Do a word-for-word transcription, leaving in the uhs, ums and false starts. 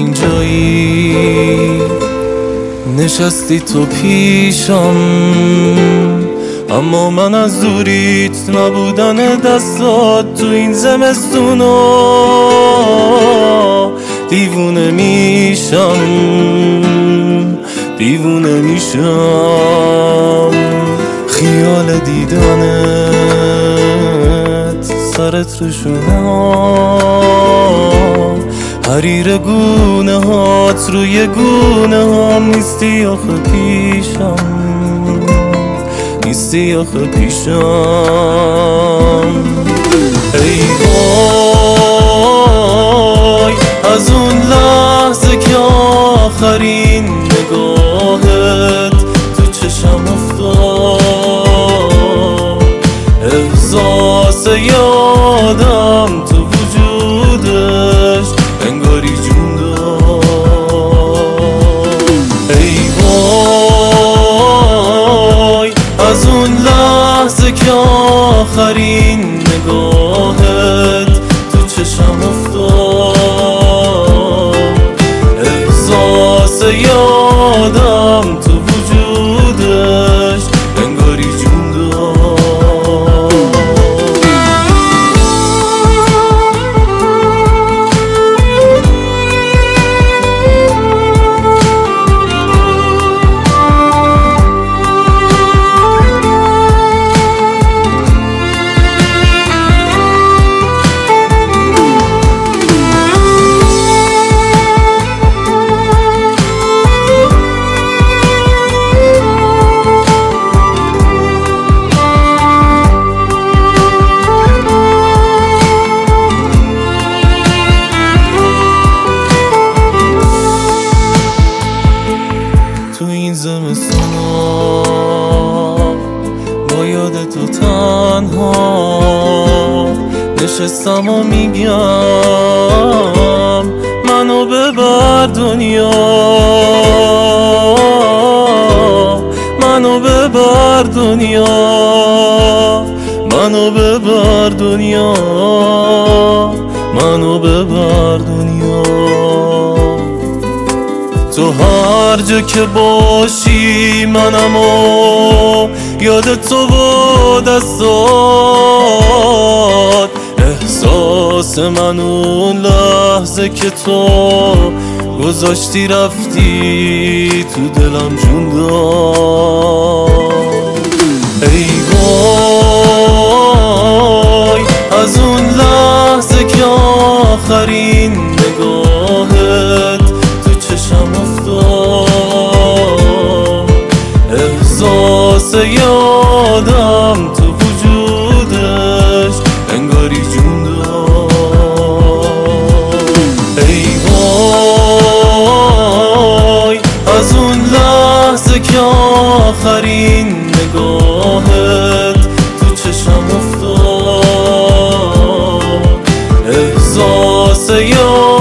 اینجایی نشستی تو پیشم، اما من از دوریت نبودن دستات تو این زمستونا دیوونه میشم، دیوونه میشم. خیال دیدنت سرت رو شونم، حریر گونه هات روی گونه هم نیستی آخه پیشم، نیستی آخه پیشم. ای وای از اون لحظه که آخرین نگاهت تو چشم افتاد، احساس یادم تو وجودش انگاری جون داد. ای وای از اون لحظه که آخرین نگاهت تو چشم افتاد، احساس یادم تو وجودش انگاری جون داد. تو این زمستونا با یاد تو تنها نشستم و میگم منو ببر دنیا، منو ببر دنیا، منو ببر دنیا، منو ببر دنیا. تو هر جا که باشی منم و یاد تو و دستات، احساس من اون لحظه که تو گذاشتی رفتی تو دلم جون داد. ای وای از اون لحظه که آخرین نگاهت تو چشم افتاد، احساس یادم تو وجودش انگاری جون داد. ای وای از اون لحظه که آخرین نگاهت تو چشم افتاد، احساس یادم